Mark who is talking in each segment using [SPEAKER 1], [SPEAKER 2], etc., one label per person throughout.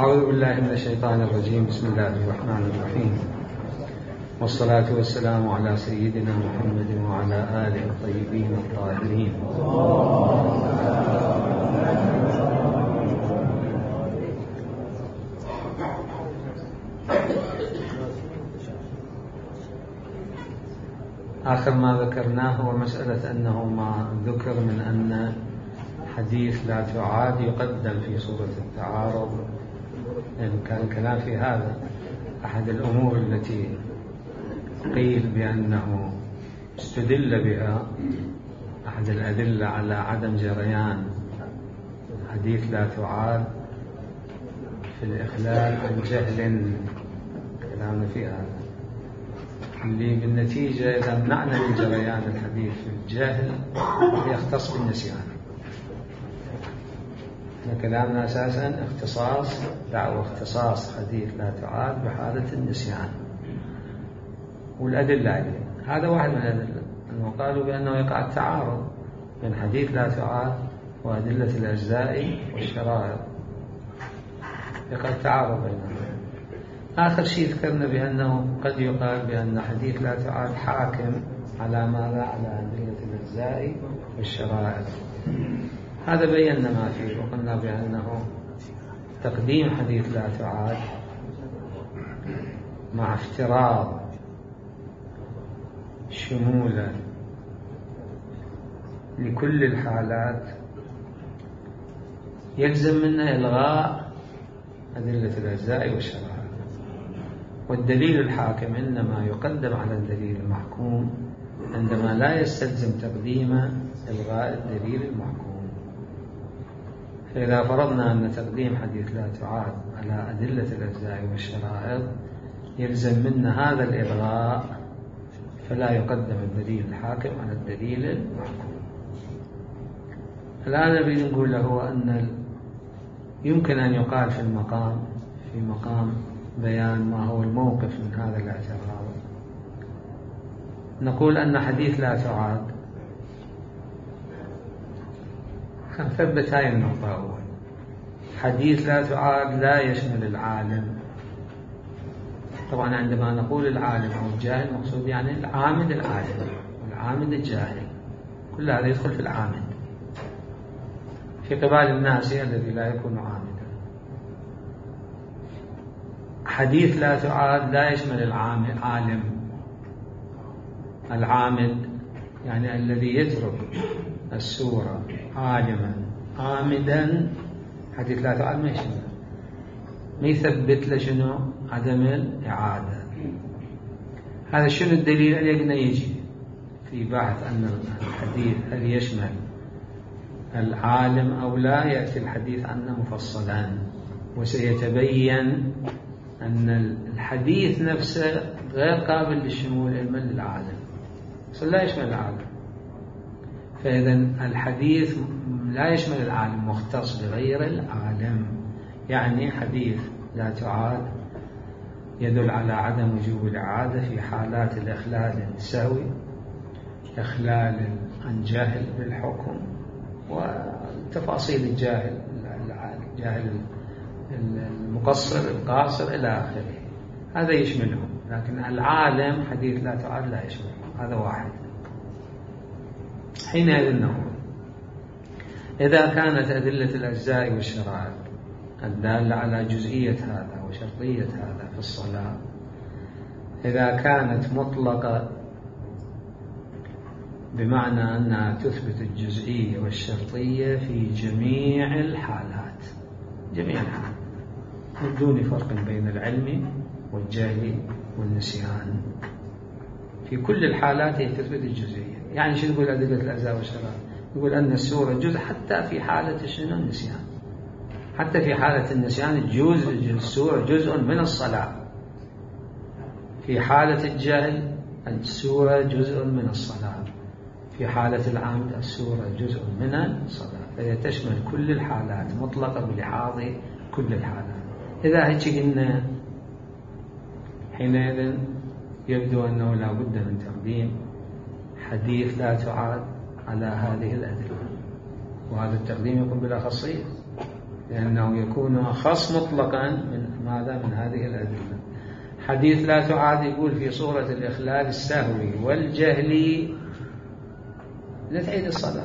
[SPEAKER 1] أعوذ بالله من الشيطان الرجيم. بسم الله الرحمن الرحيم، والصلاة والسلام على سيدنا محمد وعلى آله الطيبين الطاهرين. آخر ما ذكرناه هو مسألة أنه ما ذكر من أن حديث لا تعاد يقدم في صورة التعارض، يعني كان الكلام في هذا. أحد الأمور التي قيل بأنه استدل بها، أحد الأدلة على عدم جريان حديث لا تعاد في الإخلال عن جهل، كلامنا في هذا، اللي بالنتيجة إذا منعنا من جريان الحديث في الجهل يختص بالنسيان. كلامنا أساسا اختصاص دعوة اختصاص حديث لا تعاد بحالة النسيان، والأدلة عليه. هذا واحد من الأدلة، أنه قالوا بأنه يقع التعارض بين حديث لا تعاد وأدلة الأجزاء والشرائط، يقع التعارض بينهم. آخر شيء ذكرنا بأنه قد يقال بأن حديث لا تعاد حاكم على ماذا؟ على أدلة الأجزاء والشرائط. هذا بينا ما فيه، وقلنا بأنه تقديم حديث لا تعاد مع افتراض شمولا لكل الحالات يلزم منه إلغاء أدلة الأجزاء والشرائط، والدليل الحاكم إنما يقدم على الدليل المحكوم عندما لا يستلزم تقديم إلغاء الدليل المحكوم. فإذا فرضنا أن تقديم حديث لا تعاد على أدلة الأجزاء والشرائط يلزم منا هذا الإلغاء، فلا يقدم الدليل الحاكم على الدليل المحكوم. الآن نريد نقول له أن يمكن أن يقال في مقام بيان ما هو الموقف من هذا الاعتراض. نقول أن حديث لا تعاد، نثبت هاي النقطة أول. حديث لا تعاد لا يشمل العالم. طبعا عندما نقول العالم أو الجاهل مقصود يعني العامد العالم والعامد الجاهل، كل هذا يدخل في العامد في قبال الناس الذي لا يكون عامدا. حديث لا تعاد لا يشمل العالم، العامد يعني الذي يترك السورة عالما عامدا. حديث لا تعاد ما يشمل، ما يثبت له شنو؟ عدم الإعادة. هذا شنو الدليل اللي يجي في بحث أن الحديث هل يشمل العالم أو لا؟ يأتي الحديث عنه مفصلا، وسيتبين أن الحديث نفسه غير قابل للشمول علما للعالم، لا يشمل العالم. فإذا الحديث لا يشمل العالم، مختص بغير العالم. يعني حديث لا تعاد يدل على عدم وجوب الإعادة في حالات الإخلال السهوي، إخلال عن جاهل بالحكم، وتفاصيل الجاهل المقصر القاصر إلى آخره، هذا يشملهم. لكن العالم حديث لا تعاد لا يشمله، هذا واحد. حينئذ نقول إذا كانت أدلة الأجزاء والشرائط الدالة على جزئية هذا وشرطية هذا في الصلاة، إذا كانت مطلقة بمعنى أنها تثبت الجزئية والشرطية في جميع الحالات، جميع الحالات بدون فرق بين العلم والجهل والنسيان، في كل الحالات هي تثبت الجزئية. يعني شو نقول أدلة الأجزاء والشرائط؟ يقول أن السورة جزء حتى في حالة شنو؟ النسيان. حتى في حالة النسيان السورة جزء من الصلاة. في حالة الجهل السورة جزء من الصلاة. في حالة العمد السورة جزء من الصلاة. فهي تشمل كل الحالات، مطلقة بلحاظ كل الحالات. إذا هيك قلنا حينئذ يبدو أنه لا بد من تقديم حديث لا تعاد على هذه الأدلة، وهذا التقديم يكون بالأخصية. لأنه يكون أخص مطلقا من ماذا؟ من هذه الأدلة. حديث لا تعاد يقول في صورة الإخلال السهوي والجهلي لا تعيد الصلاة.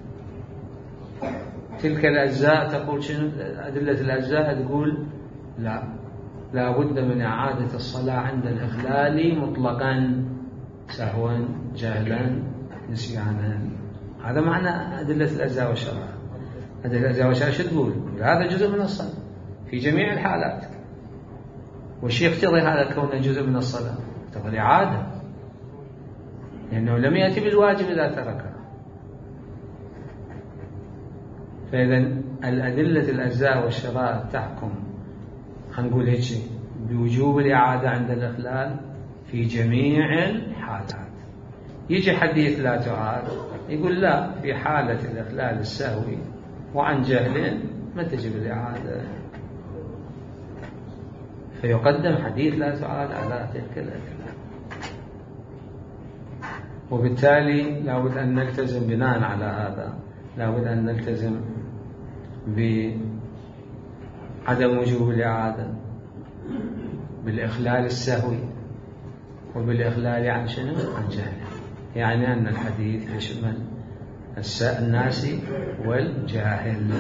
[SPEAKER 1] تلك الأجزاء تقول شنو؟ أدلة الأجزاء تقول لا بد من إعادة الصلاة عند الإخلال مطلقا، سهوا، جهلا، نسيانا. هذا معنى أدلة الأجزاء والشرائع. أدلة الأجزاء والشرائع شو تقول؟ هذا جزء من الصلاة في جميع الحالات. وش يقتضي هذا كونه جزء من الصلاة؟ يقتضي الإعادة، لأنه لم يأتي بالواجب إذا تركه. فإذا الأدلة الأجزاء والشرائع تحكم، هنقول هيك بوجوب الإعادة عند الإخلال في جميع الحالات. يجي حديث لا تعاد يقول لا، في حالة الإخلال السهوي وعن جهل ما تجب الإعادة، فيقدم حديث لا تعاد على تلك الأدلة. وبالتالي لابد أن نلتزم بناء على هذا، لابد أن نلتزم بعدم وجوب الإعادة بالإخلال السهوي وبالإخلال عن شنو؟ عن جهل. يعني أن الحديث يشمل الناسي والجاهل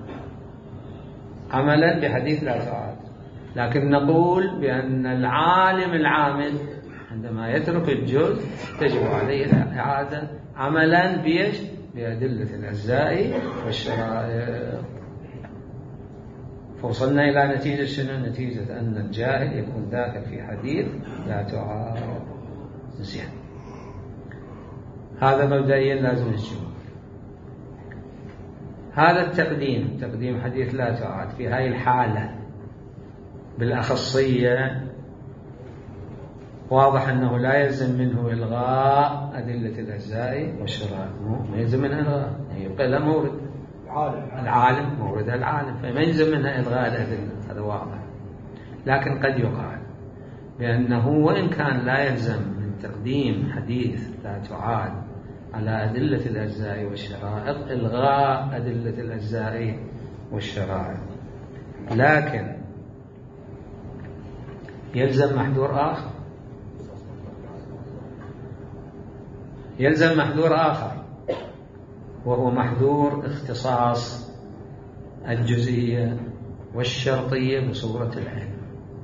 [SPEAKER 1] عملا بحديث لا تعاد. لكن نقول بأن العالم العامل عندما يترك الجزء تجب عليه الإعادة عملا بأدلة الأجزاء والشرائع. فوصلنا إلى نتيجة شنو؟ نتيجة أن الجاهل يكون داخل في حديث لا تعاد نسيان. هذا مبدئيا لازم نجمع. هذا تقديم حديث لا تعاد في هذه الحالة بالأخصية، واضح أنه لا يلزم منه إلغاء أدلة الأجزاء والشرائع، ما يلزم منها إلغاء، يبقى لا مورد العالم، مورد العالم، فما يلزم منها إلغاء الأدلة، هذا واضح. لكن قد يقال بأنه وإن كان لا يلزم من تقديم حديث لا تعاد على أدلة الأجزاء والشرائع إلغاء أدلة الأجزاء والشرائع، لكن يلزم محذور آخر، وهو محذور اختصاص الجزئية والشرطية بصورة العلم.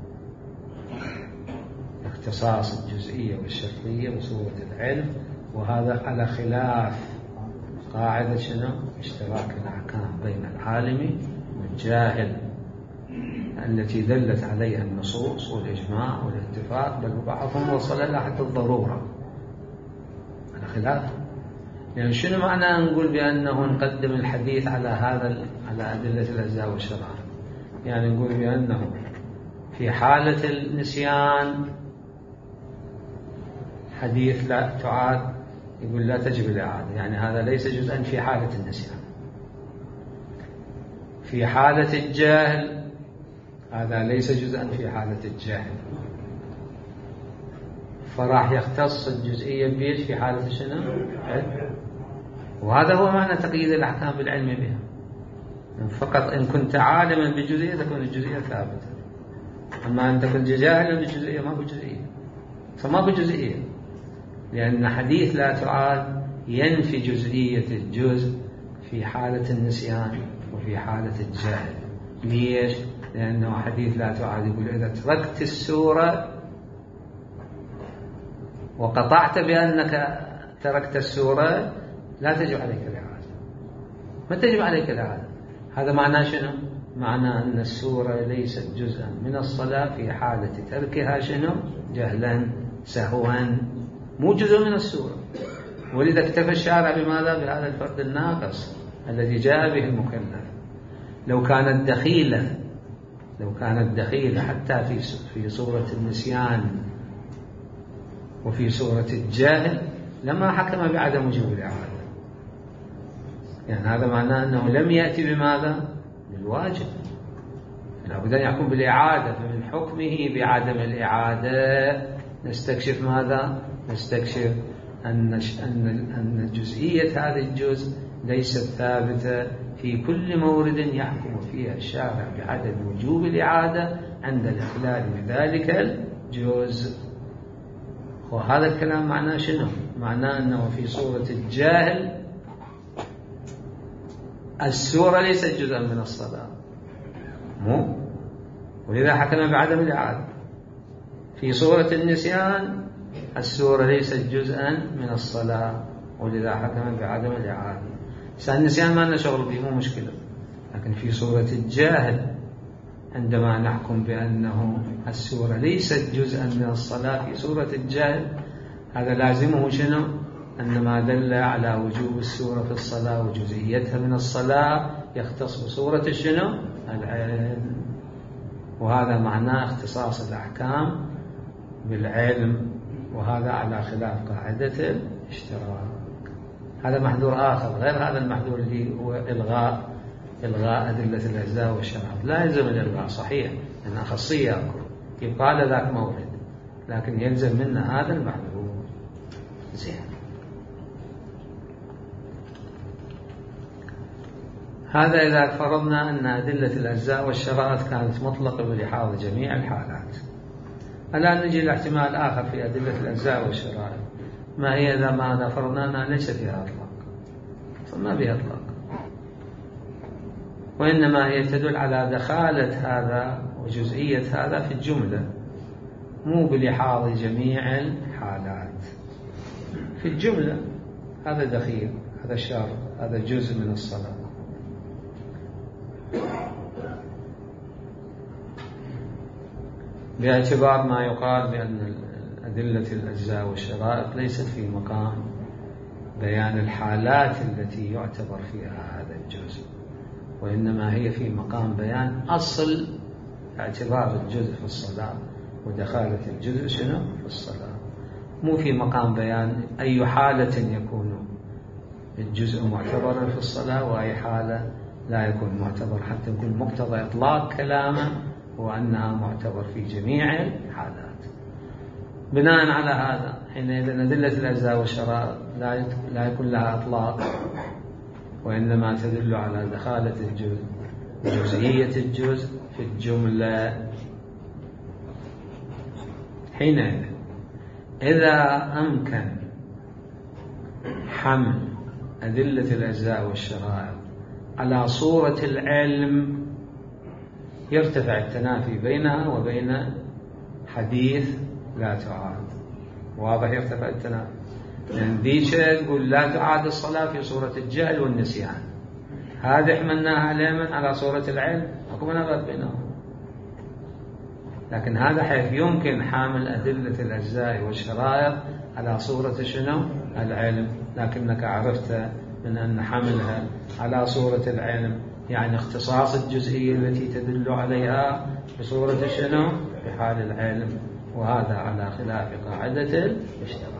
[SPEAKER 1] اختصاص الجزئية والشرطية بصورة العلم، وهذا على خلاف قاعدة شنو؟ اشتراك الأحكام بين العالم والجاهل التي دلت عليها النصوص والإجماع والاتفاق، بل بعضهم وصل إلى حد الضرورة. على خلاف، يعني شنو معنى نقول بأنه نقدم الحديث على على أدلة الأجزاء والشرائع؟ يعني نقول بأنه في حالة النسيان حديث لا تعاد يقول لا تجب الإعادة، يعني هذا ليس جزءا في حالة النسيان. في حالة الجهل هذا ليس جزءا في حالة الجهل، فراح يختص الجزئية بيش في حالة شنو؟ وهذا هو معنى تقييد الأحكام بالعلم بها. فقط إن كنت عالما بالجزئية تكون الجزئية ثابتة، أما أن تكون جاهلا بالجزئية ما بجزئية، فما بجزئية، لأن حديث لا تعاد ينفي جزئية الجزء في حالة النسيان وفي حالة الجهل. ليش؟ لأنه حديث لا تعاد يقول إذا تركت السورة وقطعت بأنك تركت السورة لا تجب عليك الإعادة، ما تجب عليك الإعادة. هذا معناه شنو؟ معناه أن السورة ليست جزءا من الصلاة في حالة تركها شنو؟ جهلا سهوا، مو جزء من السورة. ولذا اكتفى الشارع بماذا؟ بهذا الفرد الناقص الذي جاء به المكلف. لو كانت دخيلة حتى في صورة النسيان وفي صورة الجاهل لما حكم بعدم وجوب الإعادة. يعني هذا معناه أنه لم يأتي بماذا؟ بالواجب، لابد أن يكون بالإعادة. فمن حكمه بعدم الإعادة نستكشف ماذا؟ نستكشف أن جزئية هذا الجزء ليست ثابتة في كل مورد يحكم فيها الشارع بعدم وجوب الإعادة عند الإخلال بذلك الجزء. وهذا الكلام معناه شنو؟ معناه أنه في صورة الجاهل السورة ليست جزءا من الصلاة، مو، ولذا حكم بعدم الإعادة. في صورة النسيان السورة ليست جزءا من الصلاة، ولذا حكم بعدم الإعادة. النسيان ما لنا شغل به، مو مشكلة. لكن في صورة الجاهل عندما نحكم بأنه السورة ليست جزءا من الصلاة في صورة الجاهل، هذا لازمه شنو؟ أن ما دل على وجوب السورة في الصلاة وجزئيتها من الصلاة يختص بصورة شنو؟ العلم. وهذا معناه اختصاص الأحكام بالعلم، وهذا على خلاف قاعدة الاشتراك. هذا محذور آخر غير هذا المحذور اللي هو إلغاء أدلة الأجزاء والشرائط. لا يلزم الإلغاء، صحيح أن أخصية يبقى لذاك مورد، لكن يلزم منا هذا المحذور. زين، هذا إذا فرضنا أن أدلة الأجزاء والشرائط كانت مطلقة بلحاظ جميع الحالات. الآن نجي لاحتمال آخر في أدلة الأجزاء والشرائط. ما هي إذا فرضنا أنها ليس فيها إطلاق؟ فما فيها إطلاق، وإنما هي تدل على دخالة هذا وجزئية هذا في الجملة، مو بلحاظ جميع الحالات. في الجملة هذا دخيل، هذا شرط، هذا جزء من الصلاة. باعتبار ما يقال بأن أدلة الأجزاء والشرائط ليست في مقام بيان الحالات التي يعتبر فيها هذا الجزء، وإنما هي في مقام بيان أصل اعتبار الجزء في الصلاة ودخالة الجزء شنو في الصلاة، مو في مقام بيان أي حالة يكون الجزء معتبرا في الصلاة وأي حالة لا يكون معتبر، حتى يكون مقتضى إطلاق كلامه وأنها معتبر في جميع الحالات. بناء على هذا حينئذ أدلة الأجزاء والشرائط لا يكون لها إطلاق، وإنما تدل على دخالة الجزء جزئية الجزء في الجملة. حينئذ إذا أمكن حمل أدلة الأجزاء والشرائط على صورة العلم يرتفع التنافي بينها وبين حديث لا تعاد. واضح؟ يرتفع التنافي، لأن ذيك تقول لا تعاد الصلاة في صورة الجهل والنسيان، هذا حملناها على على صورة العلم، أكو منافات بينهم. لكن هذا حيث يمكن حامل أدلة الأجزاء والشرائط على صورة شنو؟ العلم، لكنك عرفت من أن حملها على صورة العلم يعني اختصاص الجزئية التي تدل عليها بصورة شنو؟ بحال العلم، وهذا على خلاف قاعدة الاشتراك.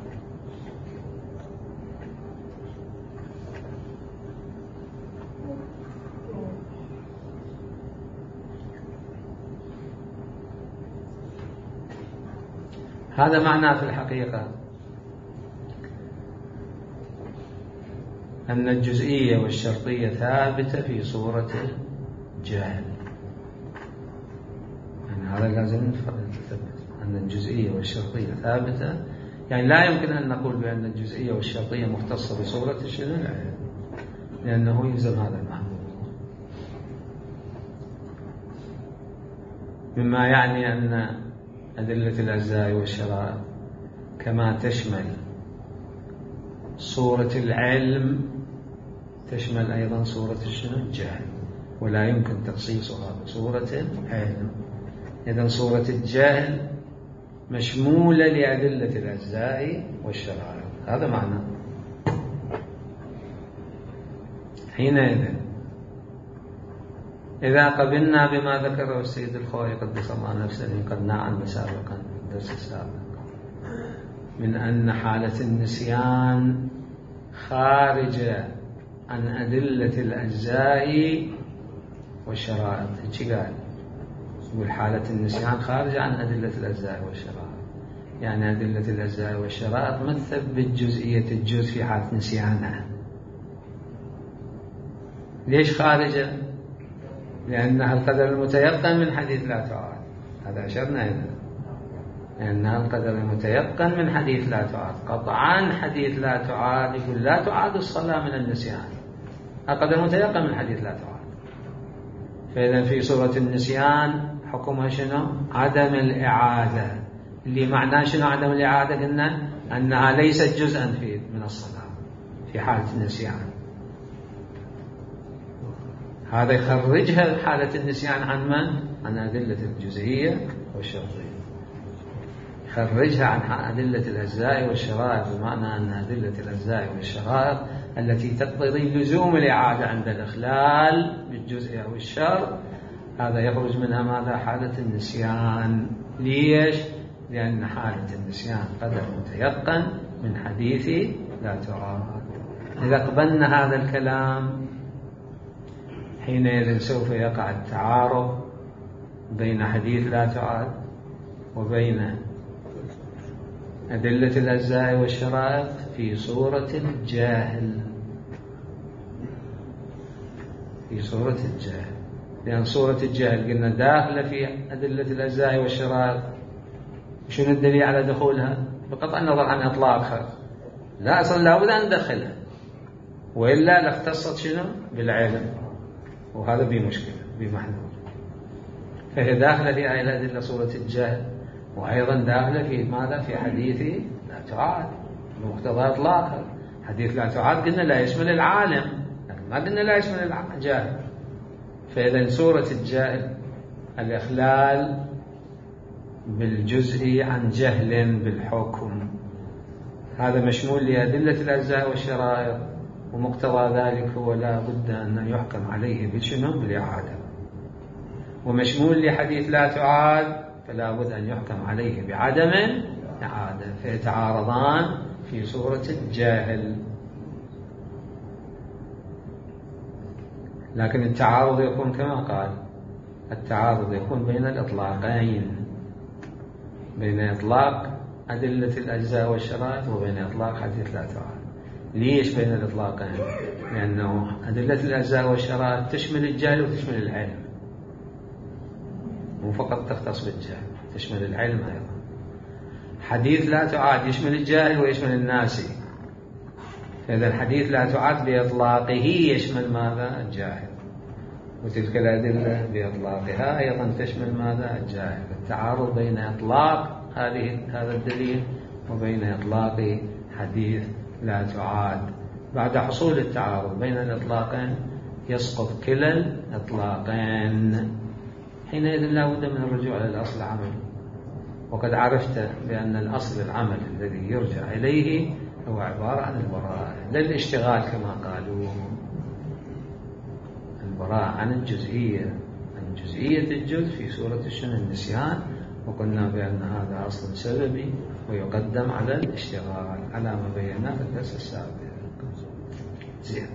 [SPEAKER 1] هذا معناه في الحقيقة أن الجزئية والشرطية ثابتة في صورة الجهل. يعني هذا لازم نثبت أن الجزئية والشرطية ثابتة، يعني لا يمكن أن نقول بأن الجزئية والشرطية مختصة بصورة العلم، لأنه يلزم هذا المعنى، مما يعني أن أدلة الأجزاء والشرائط كما تشمل صورة العلم تشمل أيضا صورة الجهل، ولا يمكن تخصيصها بصورة العلم. إذن صورة الجهل مشمولة لأدلة الأجزاء والشرائط، هذا معنى. حينئذ إذا قبلنا بما ذكره السيد الخوئي قدس الله نفسه قد نعم سابقا في الدرس السابق من أن حالة النسيان خارجة عن أدلة الأجزاء والشرائط. إيش قال؟ يقول حالة النسيان خارجة عن أدلة الأجزاء والشرائط، يعني أدلة الأجزاء والشرائط ما تثبت جزئية الجزء في حالة نسيانها، ليش خارجة؟ لأنها القدر المتيقن من حديث لا تعاد، هذا أشرنا إليه، لأنها القدر المتيقن من حديث لا تعاد. قطعا حديث لا تعاد يقول لا تعاد الصلاة من النسيان، القدر متيقن من حديث لا تعاد. فإذا في صورة النسيان حكمها شنو؟ عدم الإعادة، اللي معناه شنو عدم الإعادة؟ قلنا أنها ليست جزءا من الصلاة في حالة النسيان. هذا يخرجها حالة النسيان عن من؟ عن أدلة الجزئية والشرطية، يخرجها عن أدلة الأجزاء والشرائط، بمعنى أن أدلة الأجزاء والشرائط التي تقتضي لزوم الإعادة عند الإخلال بالجزء أو الشرط، هذا يخرج منها ماذا؟ حالة النسيان. ليش؟ لأن حالة النسيان قدر متيقن من حديث لا تعاد. إذا قبلنا هذا الكلام حينئذ سوف يقع التعارض بين حديث لا تعاد وبين أدلة الأجزاء والشرائط في صورة الجاهل، في صورة الجاهل. لأن صورة الجاهل قلنا داخلة في أدلة الأجزاء والشرائط. شنو الدليل على دخولها؟ بقطع النظر عن إطلاقها، لا أصلا لابد أن ندخلها، وإلا لاختصت شنو؟ بالعلم، وهذا بمشكلة بمحذور. فهي داخلة في أدلة صورة الجهل، وأيضا داخلة في ماذا؟ في حديث لا تعاد بمقتضى إطلاقها. حديث لا تعاد قلنا لا يشمل العالم، لكن ما قلنا لا يشمل الجاهل. فإذا صورة الجاهل الإخلال بالجزء عن جهل بالحكم، هذا مشمول لأدلة الأجزاء والشرائط، ومقتضى ذلك هو لا بد أن يحكم عليه بشنو؟ بالإعادة. ومشمول لحديث لا تعاد فلا بد أن يحكم عليه بعدم إعادة، فيتعارضان في صورة الجاهل. لكن التعارض يكون كما قال، التعارض يكون بين الإطلاقين، بين إطلاق أدلة الأجزاء والشرائط وبين إطلاق حديث لا تعاد. ليش بين الإطلاقين؟ لأنه أدلة الأجزاء والشرائط تشمل الجهل وتشمل العلم، مو فقط تختص بالجهل، تشمل العلم أيضا. حديث لا تعاد يشمل الجاهل ويشمل الناسي، فإذا الحديث لا تعاد بإطلاقه يشمل ماذا؟ الجاهل، وتلك الأدلة بإطلاقها أيضا تشمل ماذا؟ الجاهل. التعارض بين إطلاق هذا الدليل وبين إطلاق حديث لا تعاد. بعد حصول التعارض بين الإطلاقين يسقط كلا الإطلاقين، حينئذ لا بد من الرجوع إلى الأصل العمل. وقد عرفت بأن الأصل العمل الذي يرجع إليه هو عبارة عن البراءة، لا الاشتغال كما قالوا، البراءة عن الجزئية، عن جزئية الجزء في صورة شنو؟ النسيان. وقلنا بأن هذا أصل سببي ويقدم على الاشتغال على ما بيناه في الدرس السابق. زين،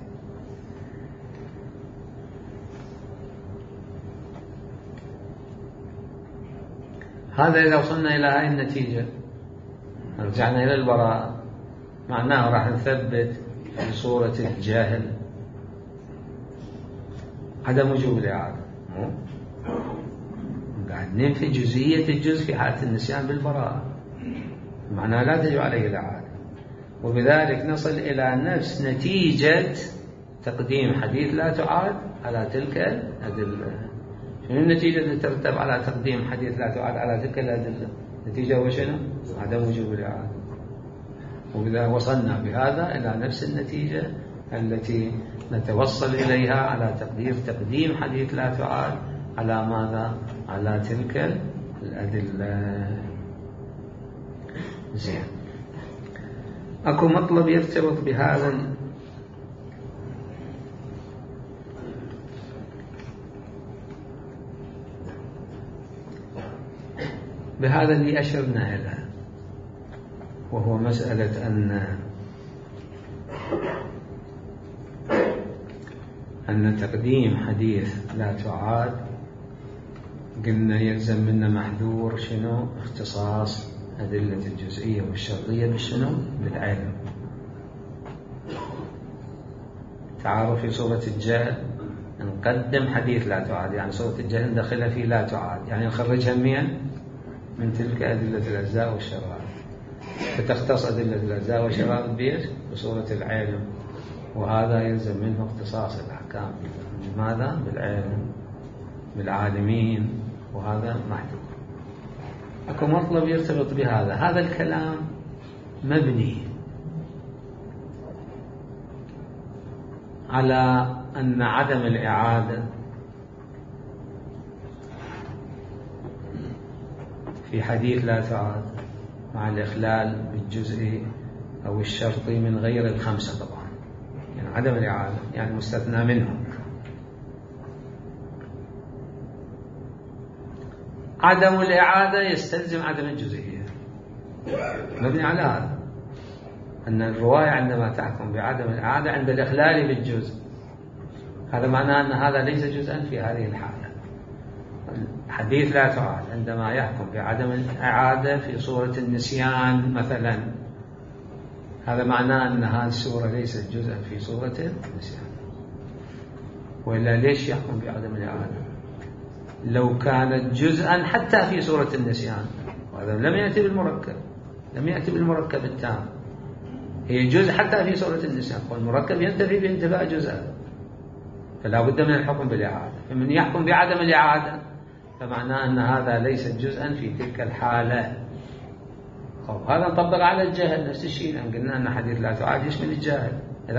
[SPEAKER 1] هذا إذا وصلنا إلى هذه النتيجة رجعنا إلى البراءة، معناه راح نثبت في صورة الجاهل عدم وجوب الإعادة، قاعد ننفي جزئية الجزء في حالة النسيان بالبراءة، معناه لا تجب عليه الإعادة. وبذلك نصل إلى نفس نتيجة تقديم حديث لا تعاد على تلك الأدلة. شنو النتيجة التي ترتب على تقديم حديث لا تعاد على تلك الأدلة؟ النتيجة هو شنو؟ عدم وجوب الإعادة. وبذا وصلنا بهذا إلى نفس النتيجة التي نتوصل إليها على تقديم حديث لا تعاد على ماذا؟ على تلك الأدلة. زين، أكو مطلب يرتبط بهذا اللي أشرنا إليه، وهو مسألة أن تقديم حديث لا تعاد قلنا يلزم منا محذور شنو؟ اختصاص أدلة الجزئية والشرطية بالشنو؟ بالعلم. تعارض في صورة الجهل نقدم حديث لا تعاد، يعني صورة الجهل ندخلها في لا تعاد، يعني نخرجها من تلك أدلة الأجزاء والشرائط، فتختص أدلة الأجزاء والشرائط بصورة العلم، وهذا يلزم منه اختصاص الأحكام. لماذا؟ بالعلم بالعالمين، وهذا محدود. أكو مطلب يرتبط بهذا. هذا الكلام مبني على أن عدم الإعادة في حديث لا تعاد مع الإخلال بالجزء أو الشرطي من غير الخمسة طبعا، يعني عدم الإعادة يعني مستثنى منه. عدم الإعادة يستلزم عدم الجزئية، مبني على هذا أن الرواية عندما تحكم بعدم الإعادة عند الإخلال بالجزء، هذا معناه أن هذا ليس جزءا في هذه الحالة. حديث لا تعاد عندما يحكم بعدم الإعادة في صورة النسيان مثلا، هذا معناه أن هذه الصورة ليست جزءا في صورة النسيان. وإلا ليش يحكم بعدم الإعادة؟ لو كانت جزءا حتى في صورة النسيان، وهذا لم يأتي بالمركب، لم يأتي بالمركب التام، هي جزء حتى في صورة النسيان، والمركب ينتفي بانتفاء جزء، فلا بد من الحكم بالإعادة. فمن يحكم بعدم الإعادة فمعناه أن هذا ليس جزءا في تلك الحالة. هذا نطبق على الجهل نفس الشيء، لأن قلنا أن حديث لا تعاد يشمل الجاهل.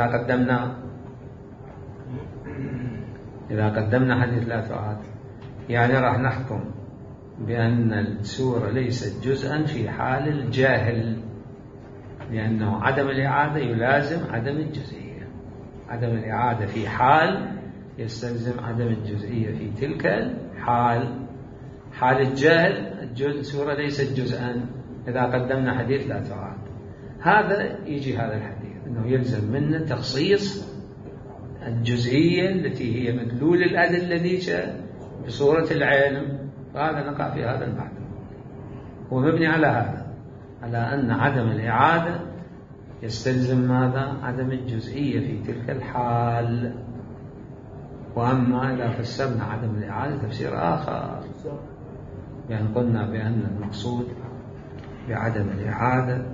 [SPEAKER 1] إذا قدمنا حديث لا تعاد يعني راح نحكم بأن السورة ليست جزءا في حال الجاهل، لأنه عدم الإعادة يلازم عدم الجزئية. عدم الإعادة في حال يستلزم عدم الجزئية في تلك الحال. حال الجاهل السورة ليست جزءا إذا قدمنا حديث لا تعاد. هذا يجي هذا الحديث أنه يلزم منه تخصيص الجزئية التي هي مدلول الأدلة ذيك بصورة العلم، وهذا نقع في هذا المعنى. هو مبني على هذا، على أن عدم الإعادة يستلزم ماذا؟ عدم الجزئية في تلك الحال. وأما إذا فسرنا عدم الإعادة تفسير آخر، يعني قلنا بأن المقصود بعدم الإعادة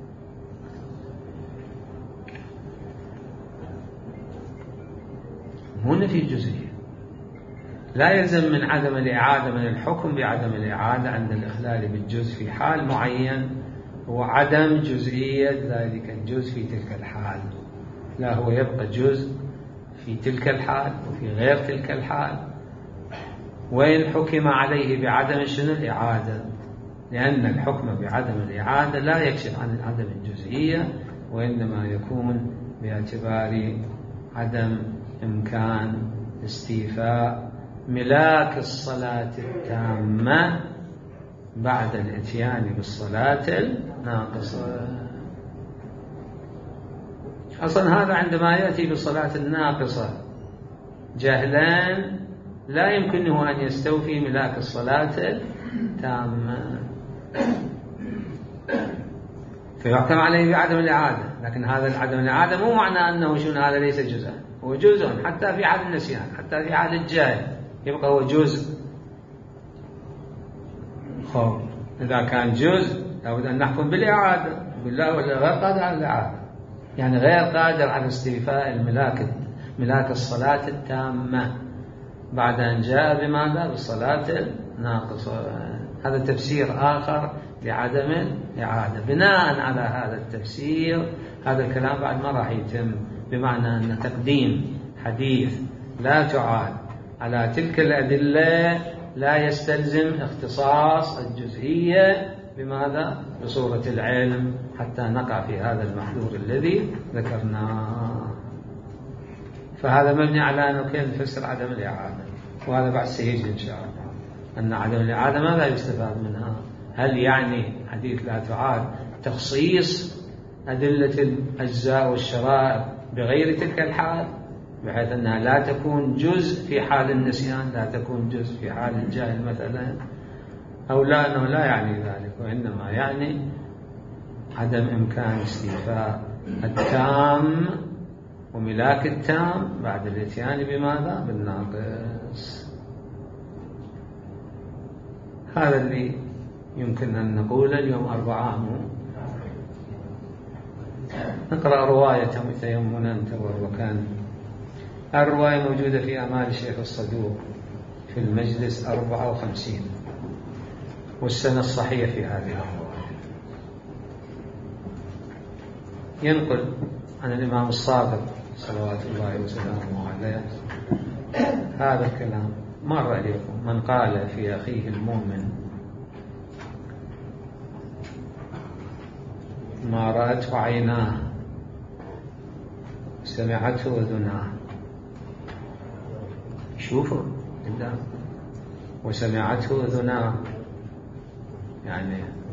[SPEAKER 1] هنا في جزئية، لا يلزم من عدم الإعادة من الحكم بعدم الإعادة عند الإخلال بالجزء في حال معين هو عدم جزئية ذلك الجزء في تلك الحال، لا هو يبقى جزء في تلك الحال وفي غير تلك الحال. وإن حكم عليه بعدم شنو الإعادة، لأن الحكم بعدم الإعادة لا يكشف عن عدم الجزئية، وإنما يكون باعتبار عدم إمكان استيفاء ملاك الصلاة التامة بعد الاتيان بالصلاة الناقصة. أصلا هذا عندما يأتي بالصلاة الناقصة جاهلان لا يمكنه أن يستوفي ملاك الصلاة التامة، فيحكم عليه بعدم الإعادة. لكن هذا عدم الإعادة مو معنى أنه شنو هذا ليس جزءا، هو جزء حتى في حال النسيان، حتى في حال الجهل يبقى هو جزء. إذا كان جزء لابد أن نحكم بالإعادة، بالله ولا غير قادر على الإعادة، يعني غير قادر على استيفاء ملاك الصلاة التامة بعد أن جاء بماذا؟ بالصلاة الناقصة. هذا تفسير آخر لعدم الإعادة. بناء على هذا التفسير هذا الكلام بعد ما راح يتم، بمعنى أن تقديم حديث لا تعاد على تلك الأدلة لا يستلزم اختصاص الجزئية بماذا؟ بصورة العلم، حتى نقع في هذا المحذور الذي ذكرناه. فهذا مبني على أنه كيف نفسر عدم الإعادة، وهذا بعد سيجي إن شاء الله أن عدم الإعادة ماذا يستفاد منها؟ هل يعني حديث لا تعاد تخصيص أدلة الأجزاء والشرائط بغير تلك الحال، بحيث أنها لا تكون جزء في حال النسيان، لا تكون جزء في حال الجهل مثلا، أو لا، أنه لا يعني ذلك، وإنما يعني عدم إمكان استيفاء التام وملاك التام بعد الاتيان بماذا؟ بالناقص. هذا اللي يمكن أن نقول اليوم 4. نقرأ رواية تيمنا وكان الرواية موجودة في أعمال الشيخ الصدوق في المجلس 54، والسنة الصحيح في هذه الرواية. ينقل عن الإمام الصادق صلوات الله وسلامه عليه هذا الكلام: مر عليكم من قال في أخيه المؤمن ما رأته عيناه سمعته أذناه. شوفوا قدام، وسمعته أذناه، يعني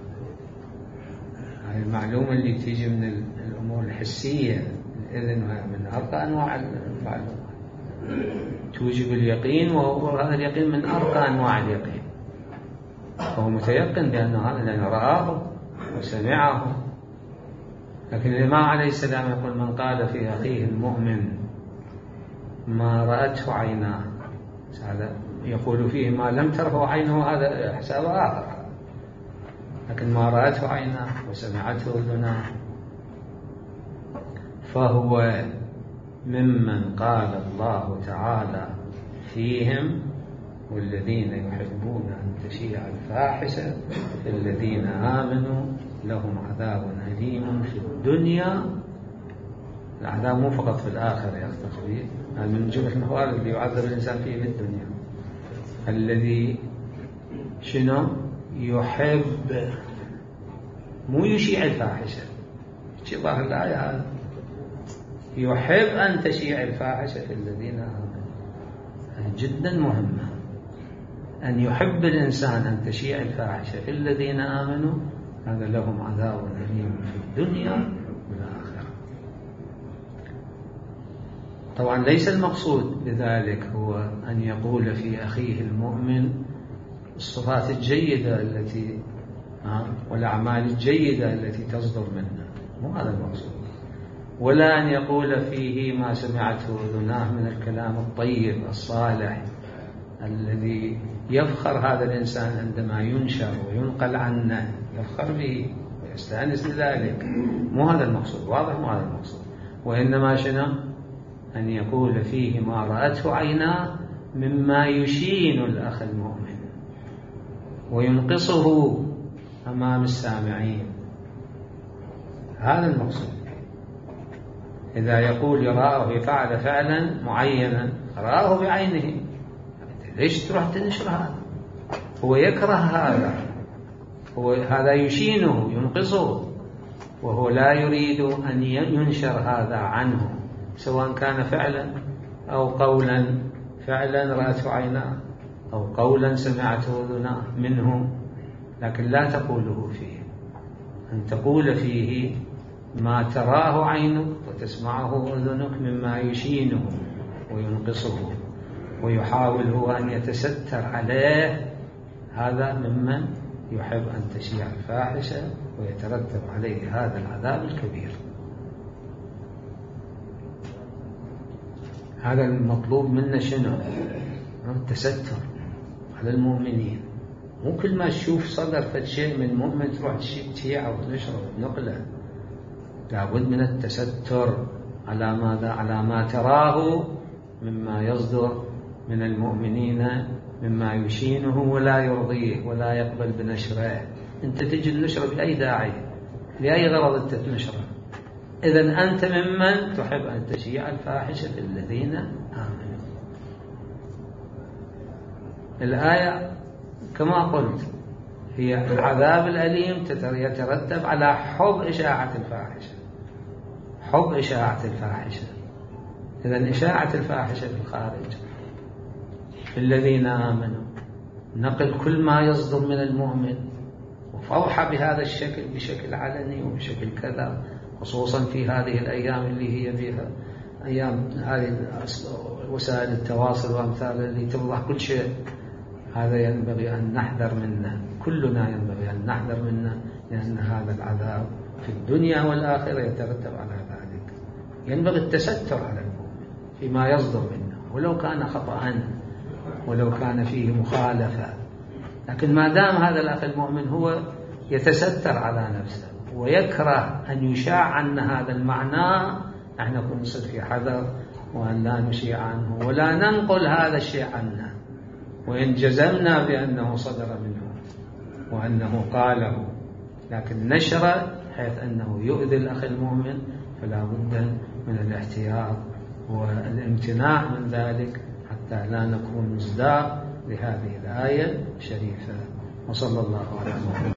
[SPEAKER 1] هذه المعلومة اللي تيجي من الأمور الحسية. الإذن من أرقى أنواع المعلومات، توجب اليقين، وهذا اليقين من أرقى أنواع اليقين. فهو متيقن بأن هذا لأنه رآه وسمعه. لكن الإمام عليه السلام يقول من قال في أخيه المؤمن ما رأته عيناه، هذا يقول فيه ما لم تره عينه، هذا حساب آخر. لكن ما رأته عيناه وسمعته أذناه فهو ممن قال الله تعالى فيهم والذين يحبون أن تشيع الفاحشة في الذين آمنوا لهم عذاب أليم في الدنيا. العذاب مو فقط في الآخرة يا أخي، من جملة الأحوال اللي يعذب الإنسان فيه في الدنيا. الذي شنو يحب، مو يشيع الفاحشة، ظاهر الآية هذا يحب أن تشيع الفاحشة في الذين آمنوا. جدا مهمة أن يحب الإنسان أن تشيع الفاحشة في الذين آمنوا، هذا لهم عذاب أليم في الدنيا والآخرة. طبعا ليس المقصود بذلك هو أن يقول في أخيه المؤمن الصفات الجيدة التي والأعمال الجيدة التي تصدر منه، مو هذا المقصود. ولا أن يقول فيه ما سمعته أذناه من الكلام الطيب الصالح الذي يفخر هذا الإنسان عندما ينشر وينقل عنه، يفخر به ويستأنس بذلك. مو هذا المقصود، واضح مو هذا المقصود. وإنما شنو؟ أن يقول فيه ما رأته عيناه مما يشين الأخ المؤمن وينقصه أمام السامعين. هذا المقصود. إذا يقول يراه فعل فعلا معينا، رآه بعينه، ليش تروح تنشر هذا؟ هو يكره هذا، هذا يشينه ينقصه، وهو لا يريد أن ينشر هذا عنه، سواء كان فعلا أو قولا. فعلا رأته عيناه أو قولا سمعته أذناه منه، لكن لا تقوله فيه. أن تقول فيه ما تراه عينك وتسمعه أذنك مما يشينه وينقصه، ويحاول هو أن يتستر عليه. هذا ممن يحب أن تشيع الفاحشة ويترتب عليه هذا العذاب الكبير. هذا المطلوب منا شنو؟ التستر على المؤمنين. مو كل ما تشوف صدر فشيء من مؤمن تروح تشيعه وتنشره وتنقله. لابد من التستر على ماذا؟ على ما تراه مما يصدر من المؤمنين مما يشينه ولا يرضيه ولا يقبل بنشره. أنت تجي النشر بأي داعي، لأي غرض أنت تنشره؟ إذن أنت ممن تحب أن تشيع الفاحشة في الذين آمنوا. الآية كما قلت هي العذاب الأليم يترتب على حب إشاعة الفاحشة، حب إشاعة الفاحشة. إذن إشاعة الفاحشة في الخارج في الذين آمنوا، نقل كل ما يصدر من المؤمن وفوحة بهذا الشكل بشكل علني وبشكل كذا، خصوصا في هذه الأيام اللي هي فيها أيام هذه وسائل التواصل وأمثالها اللي توضح كل شيء. هذا ينبغي أن نحذر منه، كلنا ينبغي أن نحذر منه، لأن هذا العذاب في الدنيا والآخرة يترتب على ذلك. ينبغي التستر على المؤمن فيما يصدر منه ولو كان خطأ ولو كان فيه مخالفة، لكن ما دام هذا الأخ المؤمن هو يتستر على نفسه ويكره أن يشاع عن هذا المعنى، نحن نكون نصير في حذر وأن لا نشيع عنه ولا ننقل هذا الشيء عنه، وإن جزمنا بأنه صدر منه وأنه قاله، لكن نشره حيث أنه يؤذي الأخ المؤمن فلا بد من الاحتياط والامتناع من ذلك حتى لا نكون مصداق لهذه الآية الشريفة. وصلى الله على محمد.